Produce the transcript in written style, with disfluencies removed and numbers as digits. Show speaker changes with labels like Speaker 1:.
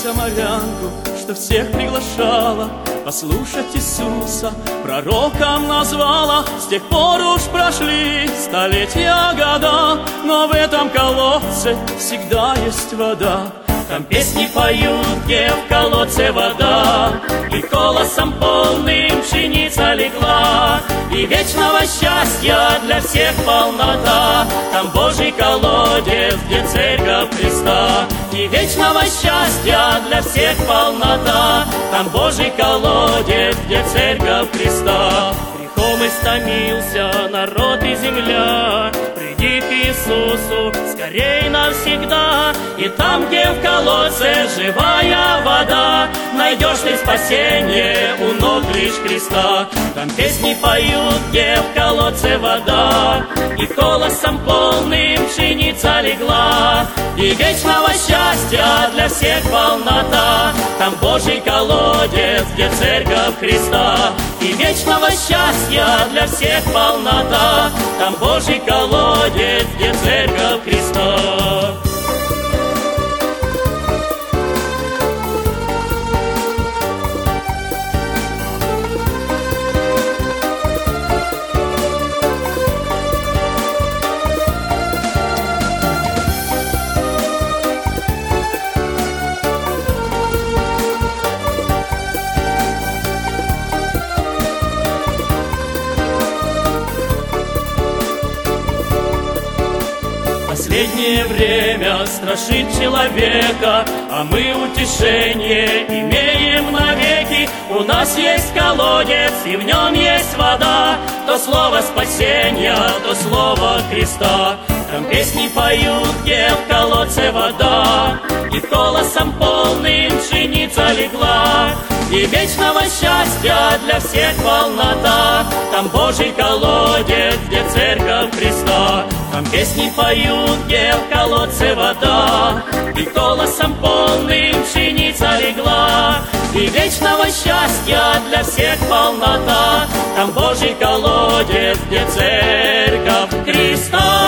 Speaker 1: самарянку, что всех приглашала послушать Иисуса, пророком назвала. С тех пор уж прошли столетия, года, но в этом колодце всегда есть вода. Там песни поют, где в колодце вода, и колосом полным пшеница легла, и вечного счастья для всех полнота. Там Божий колодец, где церковь Христа, и вечного счастья для всех полнота. Там Божий колодец, где церковь Христа. Грехом истомился народ и земля, приди к Иисусу скорей навсегда. И там, где в колодце живая вода, найдешь ты спасение у ног лишь Христа. Там песни поют, где в колодце вода, и колосом полным пшеница легла, и вечного счастья для всех полнота. Там Божий колодец, где церковь Христа, и вечного счастья для всех полнота. Там Божий колодец, где церковь Христа. Последнее время страшит человека, а мы утешение имеем навеки. У нас есть колодец, и в нем есть вода, то слово спасения, то слово Христа. Там песни поют, где в колодце вода, и колосом полным пшеница легла, и вечного счастья для всех полнота. Там Божий колодец, где церковь Христа. Там песни поют, где в колодце вода, и колосом полным пшеница легла, и вечного счастья для всех полнота. Там Божий колодец, где церковь Христа.